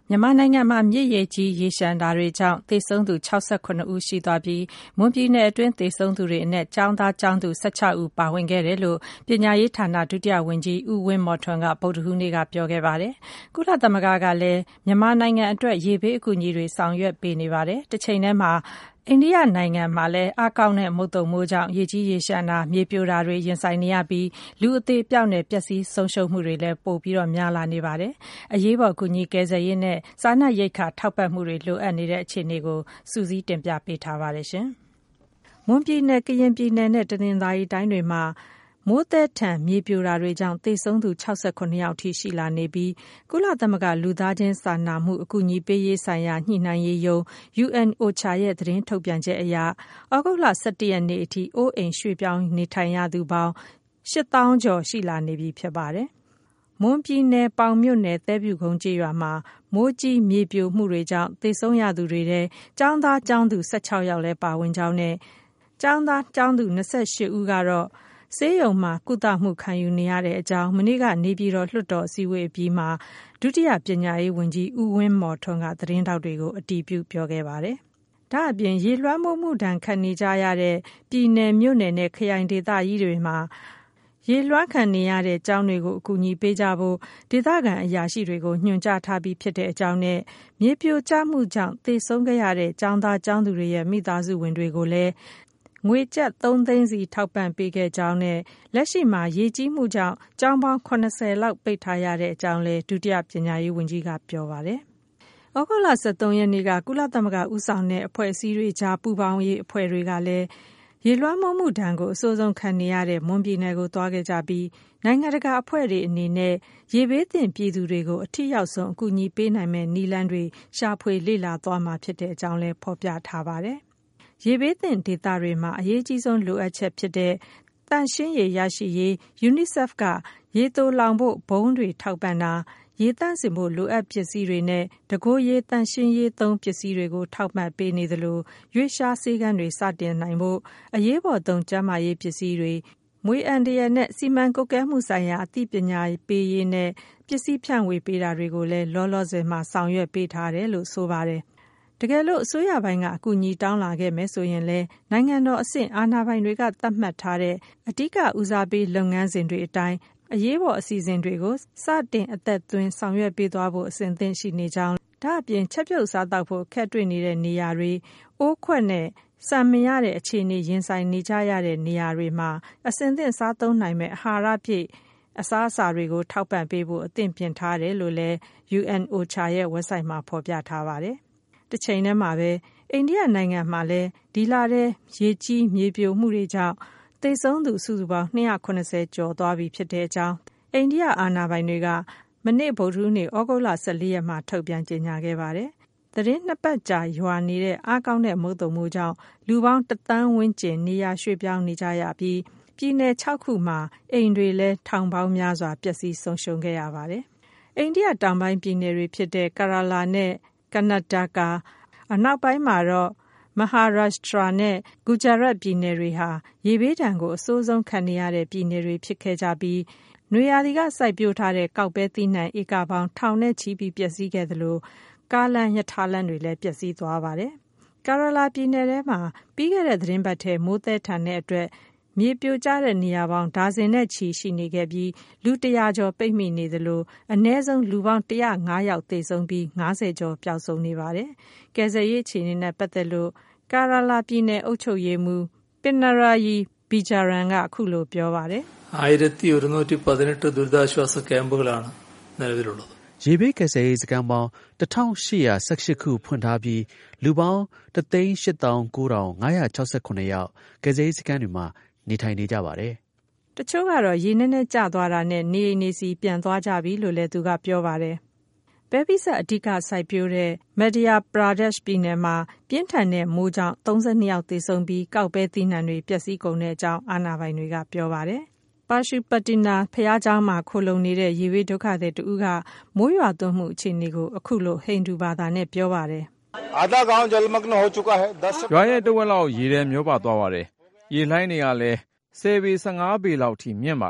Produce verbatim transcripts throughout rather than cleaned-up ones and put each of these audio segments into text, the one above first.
မြန်မာနိုင်ငံမှာမြစ်ရေကြီးရေလျှံတာတွေကြောင့်သေဆုံးသူ၆၇ဦးရှိသွားပြီးမွန်ပြည်နယ်အတွင်းသေဆုံးသူတွေအနက်ကျောင်းသားကျောင်းသူ၁၆ဦးပါဝင်ခဲ့တယ်လို့ပညာရေးဌာနဒုတိယဝန်ကြီးဦးဝင်းမော်ထွန်းကဗုဒ္ဓဟူးနေ့ကပြောခဲ့ပါတယ်။ကုလသမဂ္ဂကလည်းမြန်မာနိုင်ငံအတွက်ရေဘေးအကူအညီတွေဆောင်ရွက်ပေးနေပါတယ်။တစ်ချိန်တည်းမှာအိန္ဒိယနိုင်ငံမှာလည်းအားကောင်းတဲ့မုတ်သုန်မိုးကြောင့်ရေကြီးရေလျှံတာမြေပြိုတာတွေရင်ဆိုင်နေရပြီးလူအသေးအပျောက်နဲ့ပျက်စီးဆုံးရှုံးမှုတွေလည်းပိုပြီးတော့များလာနေပါတယ်။အရေးပေါ်ကူညီကယ်ဆယ်ရေးနဲ့စားနပ်ရိက္ခာထောက်ပံ့မှုတွေလိုအပ်နေတဲ့အခြေအနေကိုစုစည်းတင်ပြပေးထားပါတယ်ရှင်။မွန်ပြည်နယ်ကရင်ပြည်နယ်နဲ့တနင်္သာရီတိုင်းတွေမှာမိုးသည်ထန်မြေပြိုတာတွေကြောင့်သေဆုံးသူ၆၇ယောက်ထိရှိလာနေပြီးကုလသမဂ္ဂလူသားချင်းစာနာမှုအကူအညီပေးရေးဆိုင်ရာညှိနှိုင်းရေးရုံး ယူအန် အိုချာ ရဲ့သတင်းထုတ်ပြန်ချက်အရဩဂုတ်လ၁၁ရက်နေ့အထိအိုးအိမ်ရွှေ့ပြောင်းနေထိုင်ရသူပေါင်း၈သောင်းကျော်ရှိလာနေပြီဖြစ်ပါတယ်။မွန်ပြည်နယ်ပေါင်မြို့နယ်သဲပြုကုန်းကျေးရွာမှာမိုးကြီးမြေပြိုမှုတွေကြောင့်သေဆုံးရသူတွေထဲကျောင်းသားကျောင်းသူ၁၆ယောက်လည်းပါဝင်ကြောင်းနဲ့ကျောင်းသားကျောင်းသူ၂၈ဦးကတော့ဆေးရုံမှာကုသမှုခံယူနေရတဲ့အကြောင်းမနေ့ကနေပြည်တော်လွှတ်တော်အစည်းအဝေးအပြီးမှာဒုတိယပညာရေးဝန်ကြီးဦးဝင်းမော်ထွန်းကသတင်းထောက်တွေကိုအတည်ပြုပြောခဲ့ပါတယ်။ဒါ့အပြင်ရေလွှမ်းမိုးမှုဒဏ်ခံနေကြရတဲ့ပြည်နယ်မြို့နယ်နဲ့ခရိုင်ဒေသကြီးတွေမှာရေလွှမ်းခံနေရတဲ့ကျောင်းတွေကိုအကူအညီပေးကြဖို့ဒေသခံအရာရှိတွေကိုညွှန်ကြားထားပြီးဖြစ်တဲ့အကြောင်းနဲ့မြေပြိုကျမှုကြောင့်သေဆုံးခဲ့ရတဲ့ကျောင်းသားကျောင်းသူတွေရဲ့မိသားစုဝင်တွေကိုလည်းငွေကျပ်သုံးသိန်းစီထောက်ပံ့ပေးခဲ့ကြောင်းနဲ့လက်ရှိမှာရေကြီးမှုကြောင့်ကျောင်းပေါင်း၇၀လောက်ပိတ်ထားရတဲ့အကြောင်းလည်းဒုတိယပညာရေးဝန်ကြီးကပြောပါတယ်။ဩဂုတ်လ၁၃ရက်နေ့ကကုလသမဂ္ဂဦးဆောင်တဲ့အဖွဲ့အစည်းတွေကြားပူးပေါင်းရေးအဖွဲ့တွေကလည်းရေလွှမ်းမိုးမှုဒဏ်ကိုအဆိုးဆုံးခံနေရတဲ့မွန်ပြည်နယ်ကိုသွားခဲ့ကြပြီးနိုင်ငံတကာအဖွဲ့တွေအနေနဲ့ရေဘေးသင့်ပြည်သူတွေကိုအထိရောက်ဆုံးအကူအညီပေးနိုင်မယ့်နည်းလမ်းတွေရှာဖွေလေ့လာသွားမှာဖြစ်တဲ့အကြောင်းလည်းဖော်ပြထားပါတယ်။ရေဘေးသင့်ဒေသတွေမှာအရေးကြီးဆုံးလိုအပ်ချက်ဖြစ်တဲ့သန့်ရှင်းရေရရှိရေး ယူနီဆက်ဖ် ကရေသိုလောင်ဖို့ဘုန်းတွေထောက်ပံ့တာရေသန့်စင်ဖို့လိုအပ်ပစ္စည်းတွေနဲ့တကိုယ်ရေသန့်ရှင်းရေးသုံးပစ္စည်းတွေကိုထောက်ပံ့ပေးနေသလိုရွေးရှားဆေးကမ်းတွေစတင်နိုင်ဖို့အရေးပေါ်သုံးကျန်းမာရေးပစ္စည်းတွေမွေးအန္တရာယ်နဲ့စီမံကွပ်ကဲမှုဆိုင်ရာအသိပညာပေးရေးနဲ့ပစ္စည်းဖြန့်ဝေပေးတာတွေကိုလည်းလောလောဆယ်မှာဆောင်ရွက်ပေးထားတယ်လို့ဆိုပါတယ်။တကယ်လို့အစိုးရပိုင်းကအကူအညီတောင်းလာခဲ့မယ်ဆိုရင်လည်းနိုင်ငံတော်အဆင့်အာဏာပိုင်တွေကသတ်မှတ်ထားတဲ့အဓိကဦးစားပေးလုပ်ငန်းစဉ်တွေအတိုင်းအရေးပေါ်အစီအစဉ်တွေကိုစတင်အသက်သွင်းဆောင်ရွက်ပေးသွားဖို့အစဉ်သင့်ရှိနေကြောင်းဒါအပြင်ချက်ပြုတ်စားသောက်ဖို့ခက်တွေ့နေတဲ့နေရာတွေအိုးခွက်နဲ့ဆံမရတဲ့အခြေအနေရင်ဆိုင်နေကြရတဲ့နေရာတွေမှာအစဉ်သင့်စားသုံးနိုင်မဲ့အာဟာရပြည့်အစားအစာတွေကိုထောက်ပံ့ပေးဖို့အသင့်ပြင်ထားတယ်လို့လည်း ယူအန် အိုချာ ရဲ့ website မှာဖော်ပြထားပါတယ်။တစ်ချိန်တည်းမှာပဲအိန္ဒိယနိုင်ငံမှာလည်းဒီလထဲရေကြီးမြေပြိုမှုတွေကြောင့်သေဆုံးသူစုစုပေါင်း၂၇၀ကျော်သွားပြီဖြစ်တဲ့အကြောင်းအိန္ဒိယအာဏာပိုင်တွေကမနေ့ဗုဒ္ဓဟူးနေ့ဩဂုတ်လ၁၄ရက်မှာထုတ်ပြန်ကြေညာခဲ့ပါတယ်။သတင်းနှစ်ပတ်ကြာရွာနေတဲ့အားကောင်းတဲ့မုတ်သုန်မိုးကြောင့်လူပေါင်းတစ်သန်းဝန်းကျင်နေရာရွှေ့ပြောင်းနေကြရပြီးပြည်နယ်၆ခုမှာအိမ်တွေလည်းထောင်ပေါင်းများစွာပျက်စီးဆုံးရှုံးခဲ့ရပါတယ်။အိန္ဒိယတောင်ပိုင်းပြည်နယ်တွေဖြစ်တဲ့ကရာလာနဲ့ကနတ္တကာအနောက်ပိုင်းမှာတော့မဟာရရှ်ထရာနဲ့ဂူဂျာရတ်ပြည်နယ်တွေဟာရေဘေးဒဏ်ကိုအဆိုးဆုံးခံနေရတဲ့ပြည်နယ်တွေဖြစ်ခဲ့ကြပြီးနွေရာသီကစိုက်ပျိုးထားတဲ့ကောက်ပဲသီးနှံဧကပေါင်းထောင်နဲ့ချီပြီးပျက်စီးခဲ့သလိုကားလမ်းရထားလမ်းတွေလည်းပျက်စီးသွားပါတယ်။ကာရာလာပြည်နယ်ထဲမှာပြီးခဲ့တဲ့သတင်းပတ်ထဲမိုးသည်ထန်တဲ့အတွက်မြေပြိုကျတဲ့နေရာပေါင်းဒါဇင်နဲ့ချီရှိနေခဲ့ပြီးလူတရာကျော်ပိတ်မိနေသလိုအနည်းဆုံးလူပေါင်း၁၀၅ယောက်သေဆုံးပြီး၅၀ကျော်ပျောက်ဆုံးနေပါတယ်။ကယ်ဆယ်ရေးအခြေအနေနဲ့ပတ်သက်လို့ကာရာလာပြည်နယ်အုပ်ချုပ်ရေးမှူးပင်နရာယီဘီဂျာရန်ကအခုလိုပြောပါတယ်။ആയിരത്തി ഒരുന്നൂറ്റി പതിനെട്ട് ദുരിതാശ്വാസ ക്യാമ്പുകളാണ് നിലവിലുള്ളത് ။ရေဘေးကယ်ဆယ်ရေးစခန်းပေါင်း၁၈၁၈ခုဖွင့်ထားပြီးလူပေါင်းတစ်သိန်းရှစ်သောင်းကိုးထောင်ငါးရာခြောက်ဆယ်ခုနှစ်ယောက်ကယ်ဆယ်ရေးစခန်းတွေမှာနေထိုင်နေကြပါတယ်။တချို့ကတော့ရေနည်းနည်းကျသွားတာနဲ့နေအိမ်နေစီပြန်သွားကြပြီလို့လည်းသူကပြောပါတယ်။ပဲပိစပ်အဓိကစိုက်ပျိုးတဲ့မက်ဒီယာပရာဒက်ရှ်ပြည်နယ်မှာပြင်းထန်တဲ့မိုးကြောင့်၃၂ယောက်သေဆုံးပြီးကောက်ပဲသီးနှံတွေပျက်စီးကုန်တဲ့အကြောင်းအာဏာပိုင်တွေကပြောပါတယ်။ပါရှုပတ္တိနာဖျားเจ้าမှာခိုလုံနေတဲ့ရေဘေးဒုက္ခသည်တူကမိုးရွာသွန်းမှုအခြေအနေကိုအခုလိုဟိန္ဒူဘာသာနဲ့ပြောပါတယ်။အာဒါगांव जलमग्न हो चुका है दस ရွာရဲ့တဝက်လောက်ရေထဲမျောပါသွားပါတယ်။ရေလှိုင်းတွေကလည်း၁၀ပေ၁၅ပေလောက်ထိမြင့်ပါတယ်။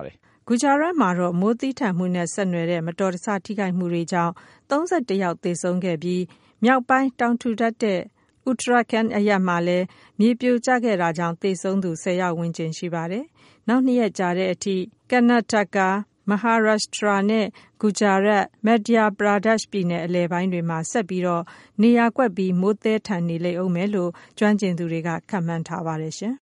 ဂူဂျာရတ်မှာတော့မိုးသီးထန်မှုနဲ့ဆက်နွယ်တဲ့မတော်တဆထိခိုက်မှုတွေကြောင့်သုံးဆယ့်တစ်ယောက်သေဆုံးခဲ့ပြီးမြောက်ပိုင်းတောင်ထူထပ်တဲ့ဥတရာခန်အရပ်မှာလည်းမြေပြိုကျခဲ့တာကြောင့်သေဆုံးသူဆယ်ယောက်ဝန်းကျင်ရှိပါတယ်။နောက်နှစ်ရက်ကြာတဲ့အထိကနာတကာမဟာရရှ်ထရာနဲ့ဂူဂျာရတ်မက်ဒျာပရာဒက်ရှ်ပြည်နယ်အလယ်ပိုင်းတွေမှာဆက်ပြီးတော့နေရာကွက်ပြီးမိုးသည်းထန်နေလိမ့်ဦးမယ်လို့ကျွမ်းကျင်သူတွေကခန့်မှန်းထားပါတယ်ရှင်